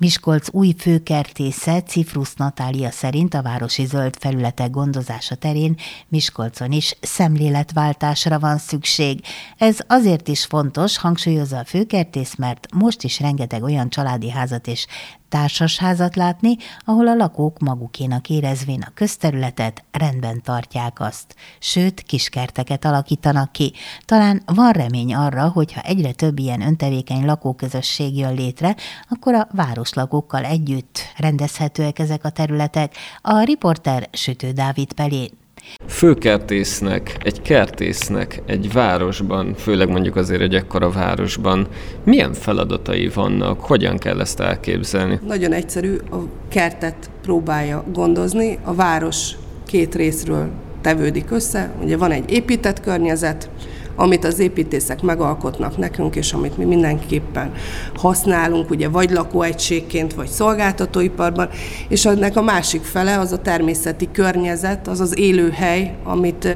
Miskolc új főkertésze Cifrusz Natália szerint a városi zöld felületek gondozása terén Miskolcon is szemléletváltásra van szükség. Ez azért is fontos, hangsúlyozza a főkertész, mert most is rengeteg olyan családi házat és társasházat látni, ahol a lakók magukénak érezvén a közterületet rendben tartják azt. Sőt, kiskerteket alakítanak ki. Talán van remény arra, hogyha egyre több ilyen öntevékeny lakóközösség jön létre, akkor a városlakókkal együtt rendezhetőek ezek a területek. A riporter Sütő Dávid Pelé. Főkertésznek, egy kertésznek egy városban, főleg mondjuk azért egy ekkora városban milyen feladatai vannak, hogyan kell ezt elképzelni? Nagyon egyszerű, a kertet próbálja gondozni, a város két részről tevődik össze, ugye van egy épített környezet, amit az építészek megalkotnak nekünk, és amit mi mindenképpen használunk, ugye vagy lakóegységként, vagy szolgáltatóiparban, és ennek a másik fele az a természeti környezet, az az élőhely, amit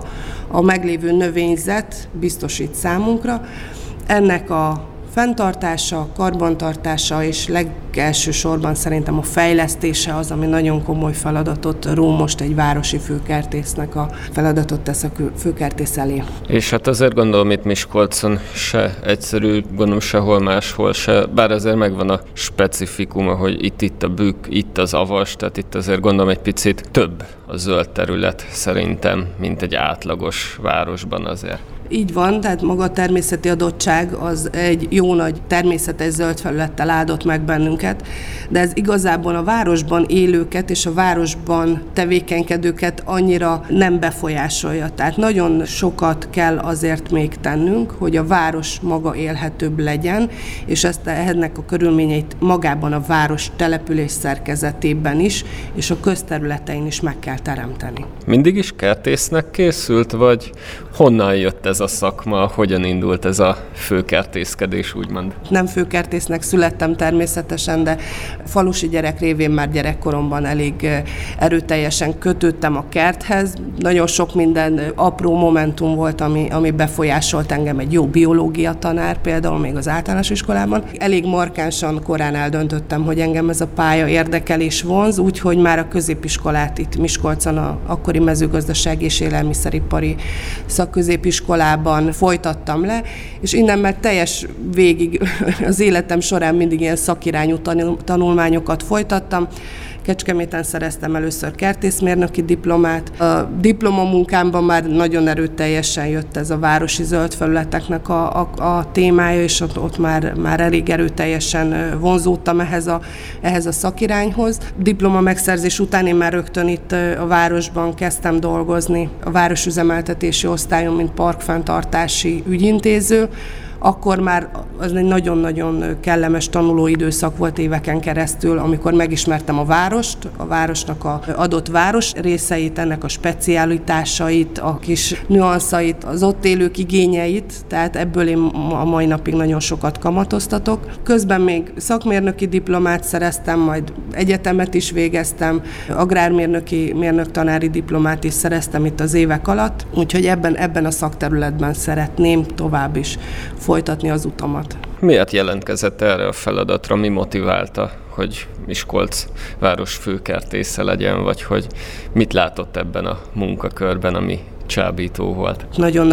a meglévő növényzet biztosít számunkra. Ennek a fenntartása, karbantartása és legelsősorban szerintem a fejlesztése az, ami nagyon komoly feladatot ró most egy városi főkertésznek a feladatot tesz a főkertész elé. És hát azért gondolom itt Miskolcon se egyszerű, gondolom sehol máshol se, bár azért megvan a specifikuma, hogy itt a bükk, itt az avas, tehát itt azért gondolom egy picit több a zöld terület szerintem, mint egy átlagos városban azért. Így van, tehát maga a természeti adottság az egy jó nagy természetes zöld felülettel áldott meg bennünket, de ez igazából a városban élőket és a városban tevékenykedőket annyira nem befolyásolja. Tehát nagyon sokat kell azért még tennünk, hogy a város maga élhetőbb legyen, és ennek a körülményeit magában a város település szerkezetében is, és a közterületein is meg kell teremteni. Mindig is kertésznek készült, vagy honnan jött ez a szakma, hogyan indult ez a főkertészkedés, úgymond? Nem főkertésznek születtem természetesen, de falusi gyerek révén már gyerekkoromban elég erőteljesen kötődtem a kerthez. Nagyon sok minden apró momentum volt, ami befolyásolt engem, egy jó biológia tanár, például még az általános iskolában. Elég markánsan korán eldöntöttem, hogy engem ez a pálya érdekel és vonz, úgyhogy már a középiskolát itt Miskolcon, akkori mezőgazdasági és élelmiszeripari szakközépiskolában folytattam le, és innen már teljes végig az életem során mindig ilyen szakirányú tanulmányokat folytattam. Kecskeméten szereztem először kertészmérnöki diplomát. A diplomamunkámban már nagyon erőteljesen jött ez a városi zöld felületeknek a témája, és ott már elég erőteljesen vonzódtam ehhez a szakirányhoz. Diploma megszerzés után én már rögtön itt a városban kezdtem dolgozni, a városüzemeltetési osztályon, mint parkfenntartási ügyintéző. Akkor már az egy nagyon-nagyon kellemes tanulóidőszak volt éveken keresztül, amikor megismertem a várost, a városnak a adott város részeit, ennek a specialitásait, a kis nüanszait, az ott élők igényeit, tehát ebből én a mai napig nagyon sokat kamatoztatok. Közben még szakmérnöki diplomát szereztem, majd egyetemet is végeztem, agrármérnöki mérnöktanári diplomát is szereztem itt az évek alatt, úgyhogy ebben a szakterületben szeretném tovább is folytatni az utamat. Miért jelentkezett erre a feladatra? Mi motiválta, hogy Miskolc város főkertésze legyen, vagy hogy mit látott ebben a munkakörben, ami csábító volt? Nagyon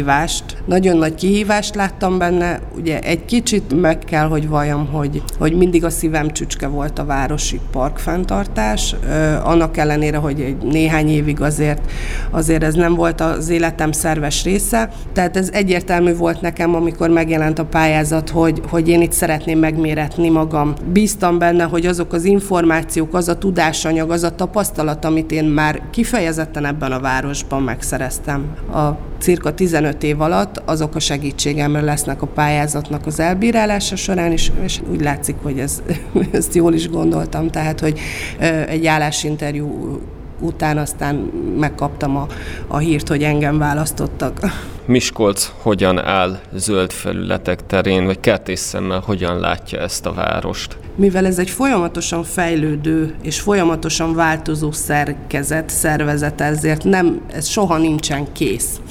nagy kihívást láttam benne. Ugye egy kicsit meg kell, hogy valljam, hogy mindig a szívem csücske volt a városi parkfenntartás. Annak ellenére, hogy egy néhány évig azért ez nem volt az életem szerves része. Tehát ez egyértelmű volt nekem, amikor megjelent a pályázat, hogy én itt szeretném megméretni magam. Bíztam benne, hogy azok az információk, az a tudásanyag, az a tapasztalat, amit én már kifejezetten ebben a városban megszereztem a cirka 15 év alatt, azok a segítségemre lesznek a pályázatnak az elbírálása során is, és úgy látszik, hogy ezt jól is gondoltam, tehát, hogy egy állásinterjú után aztán megkaptam a hírt, hogy engem választottak. Miskolc hogyan áll zöld felületek terén, vagy kertészszemmel hogyan látja ezt a várost? Mivel ez egy folyamatosan fejlődő és folyamatosan változó szervezet, ezért ez soha nincsen kész.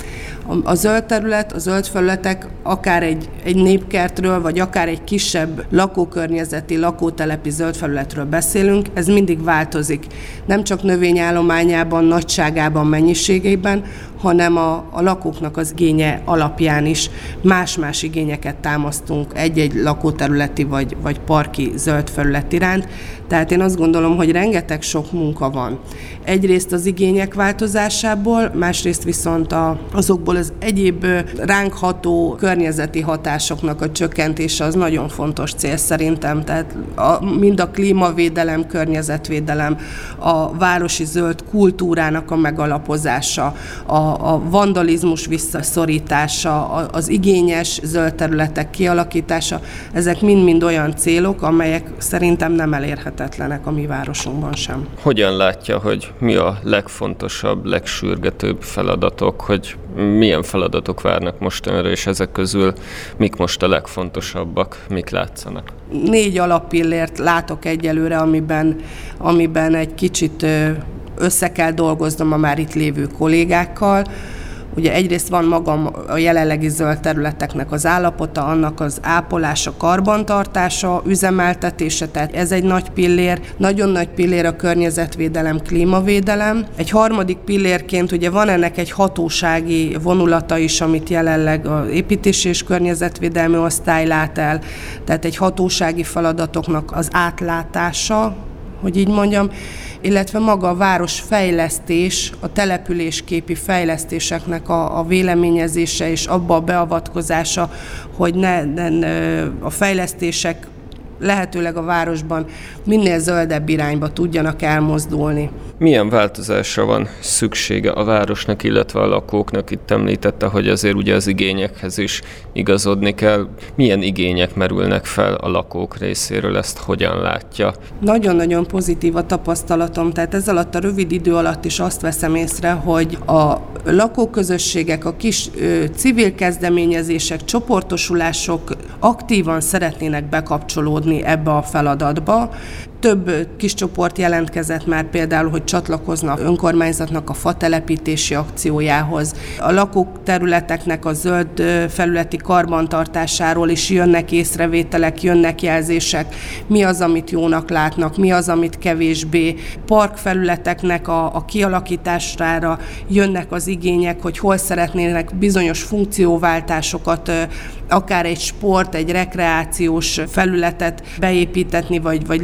A zöld terület, a zöld felületek, akár egy népkertről, vagy akár egy kisebb lakókörnyezeti, lakótelepi zöld felületről beszélünk, ez mindig változik. Nem csak növényállományában, nagyságában, mennyiségében, hanem a lakóknak az igénye alapján is más-más igényeket támasztunk egy-egy lakóterületi vagy parki zöld felület iránt. Tehát én azt gondolom, hogy rengeteg sok munka van. Egyrészt az igények változásából, másrészt viszont azokból az egyéb ránk ható környezeti hatásoknak a csökkentése az nagyon fontos cél szerintem. Tehát mind a klímavédelem, környezetvédelem, a városi zöld kultúrának a megalapozása, a vandalizmus visszaszorítása, az igényes zöld területek kialakítása, ezek mind-mind olyan célok, amelyek szerintem nem elérhetetlenek a mi városunkban sem. Hogyan látja, hogy mi a legfontosabb, legsürgetőbb feladatok, hogy milyen feladatok várnak mostanra, és ezek közül mik most a legfontosabbak, mik látszanak? 4 alappillért látok egyelőre, amiben egy kicsit össze kell dolgoznom a már itt lévő kollégákkal. Ugye egyrészt van magam a jelenlegi zöld területeknek az állapota, annak az ápolása, karbantartása, üzemeltetése, tehát ez egy nagy pillér. Nagyon nagy pillér a környezetvédelem, klímavédelem. Egy harmadik pillérként ugye van ennek egy hatósági vonulata is, amit jelenleg az építési és környezetvédelmi osztály lát el, tehát egy hatósági feladatoknak az átlátása, hogy így mondjam, illetve maga a városfejlesztés, a településképi fejlesztéseknek a véleményezése és abba a beavatkozása, hogy ne a fejlesztések lehetőleg a városban minél zöldebb irányba tudjanak elmozdulni. Milyen változásra van szüksége a városnak, illetve a lakóknak? Itt említette, hogy azért ugye az igényekhez is igazodni kell. Milyen igények merülnek fel a lakók részéről, ezt hogyan látja? Nagyon-nagyon pozitív a tapasztalatom, tehát ez alatt a rövid idő alatt is azt veszem észre, hogy a lakóközösségek, a kis civil kezdeményezések, csoportosulások aktívan szeretnének bekapcsolódni ebbe a feladatba. Több kis csoport jelentkezett már például, hogy csatlakoznak önkormányzatnak a fatelepítési akciójához. A lakóterületeknek a zöld felületi karbantartásáról is jönnek észrevételek, jönnek jelzések, mi az, amit jónak látnak, mi az, amit kevésbé. Parkfelületeknek a kialakítására jönnek az igények, hogy hol szeretnének bizonyos funkcióváltásokat, akár egy sport, egy rekreációs felületet beépítetni, vagy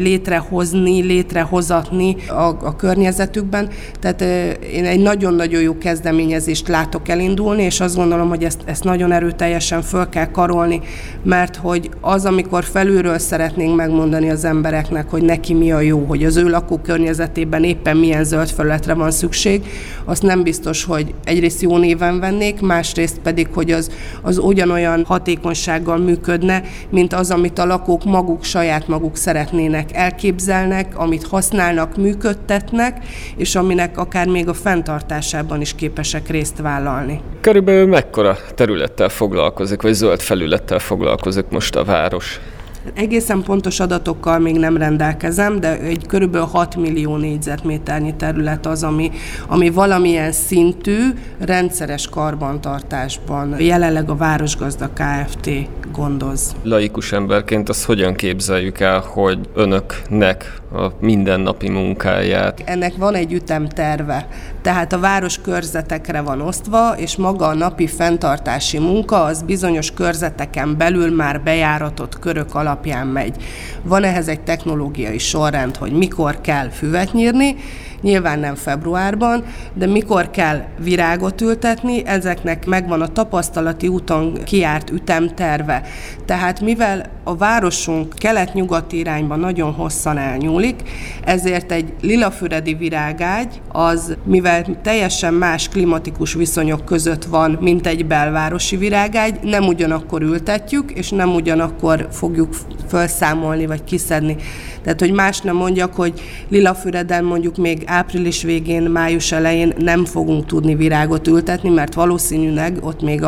létrehozatni a környezetükben. Tehát én egy nagyon-nagyon jó kezdeményezést látok elindulni, és azt gondolom, hogy ezt nagyon erőteljesen föl kell karolni, mert hogy az, amikor felülről szeretnénk megmondani az embereknek, hogy neki mi a jó, hogy az ő lakókörnyezetében éppen milyen zöld felületre van szükség, azt nem biztos, hogy egyrészt jó néven vennék, másrészt pedig, hogy az ugyanolyan hatékonysággal működne, mint az, amit a lakók maguk, saját maguk szeretnének, elképzelnek, amit használnak, működtetnek, és aminek akár még a fenntartásában is képesek részt vállalni. Körülbelül mekkora területtel foglalkozik, vagy zöld felülettel foglalkozik most a város? Egészen pontos adatokkal még nem rendelkezem, de egy körülbelül 6 millió négyzetméternyi terület az, ami valamilyen szintű, rendszeres karbantartásban jelenleg a Városgazda Kft. Gondoz. Laikus emberként azt hogyan képzeljük el, hogy önöknek a mindennapi munkáját? Ennek van egy ütemterve, tehát a város körzetekre van osztva, és maga a napi fenntartási munka az bizonyos körzeteken belül már bejáratott körök alapján megy. Van ehhez egy technológiai sorrend, hogy mikor kell füvet nyírni, nyilván nem februárban, de mikor kell virágot ültetni, ezeknek megvan a tapasztalati úton kijárt ütemterve. Tehát mivel a városunk kelet-nyugati irányba nagyon hosszan elnyúlik, ezért egy lilafüredi virágágy az, mivel teljesen más klimatikus viszonyok között van, mint egy belvárosi virágágy, nem ugyanakkor ültetjük, és nem ugyanakkor fogjuk felszámolni vagy kiszedni. Tehát, hogy más nem mondjak, hogy Lilafüreden mondjuk még április végén, május elején nem fogunk tudni virágot ültetni, mert valószínűleg ott még a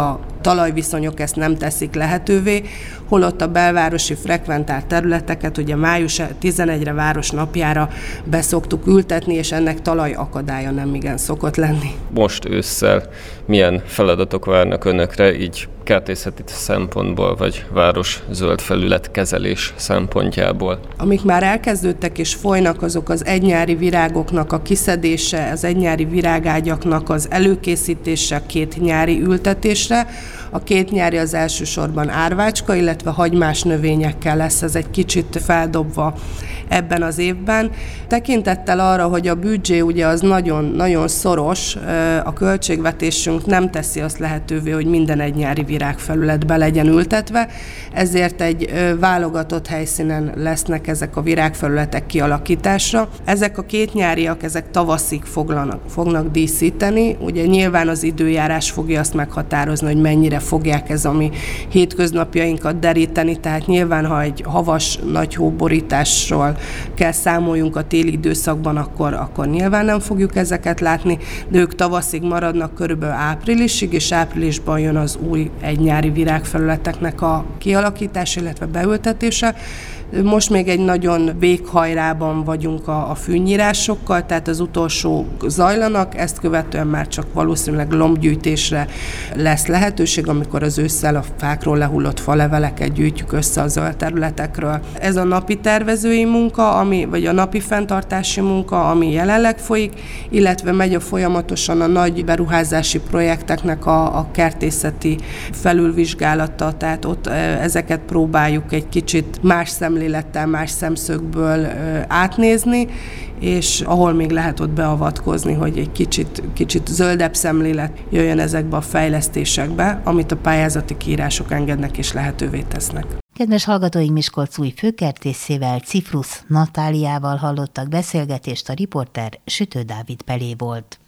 talajviszonyok ezt nem teszik lehetővé, holott a belvárosi frekventált területeket ugye május 11-re városnapjára beszoktuk ültetni, és ennek talajakadálya nem igen szokott lenni. Most ősszel milyen feladatok várnak önökre, így kertészeti szempontból, vagy város zöld felület kezelés szempontjából? Amik már elkezdődtek és folynak, azok az egynyári virágoknak a kiszedése, az egynyári virágágyaknak az előkészítése 2 nyári ültetésre. A 2 nyári az elsősorban árvácska, illetve hagymás növényekkel lesz ez egy kicsit feldobva ebben az évben. Tekintettel arra, hogy a büdzsé ugye az nagyon szoros, a költségvetésünk nem teszi azt lehetővé, hogy minden egynyári virágfelületbe legyen ültetve, ezért egy válogatott helyszínen lesznek ezek a virágfelületek kialakításra. Ezek a 2 nyáriak, ezek tavaszig fognak díszíteni, ugye nyilván az időjárás fogja azt meghatározni, hogy mennyire fogják ez a mi hétköznapjainkat deríteni, tehát nyilván, ha egy havas, nagy hóborításról kell számoljunk a téli időszakban, akkor nyilván nem fogjuk ezeket látni, de ők tavaszig maradnak körülbelül áprilisig, és áprilisban jön az új egynyári virágfelületeknek a kialakítása, illetve beültetése. Most még egy nagyon véghajrában vagyunk a fűnyírásokkal, tehát az utolsó zajlanak, ezt követően már csak valószínűleg lombgyűjtésre lesz lehetőség, amikor az ősszel a fákról lehullott faleveleket gyűjtjük össze a zöld területekről. Ez a napi tervezői munka, vagy a napi fenntartási munka, ami jelenleg folyik, illetve megy folyamatosan a nagy beruházási projekteknek a kertészeti felülvizsgálata, tehát ott ezeket próbáljuk egy kicsit más szemlélettel, más szemszögből átnézni, és ahol még lehet ott beavatkozni, hogy egy kicsit zöldebb szemlélet jöjjön ezekbe a fejlesztésekbe, amit a pályázati kiírások engednek és lehetővé tesznek. Kedves hallgatóink, Miskolc új főkertészével, Cifrusz Natáliával hallottak beszélgetést, a riporter Sütő Dávid Pelé volt.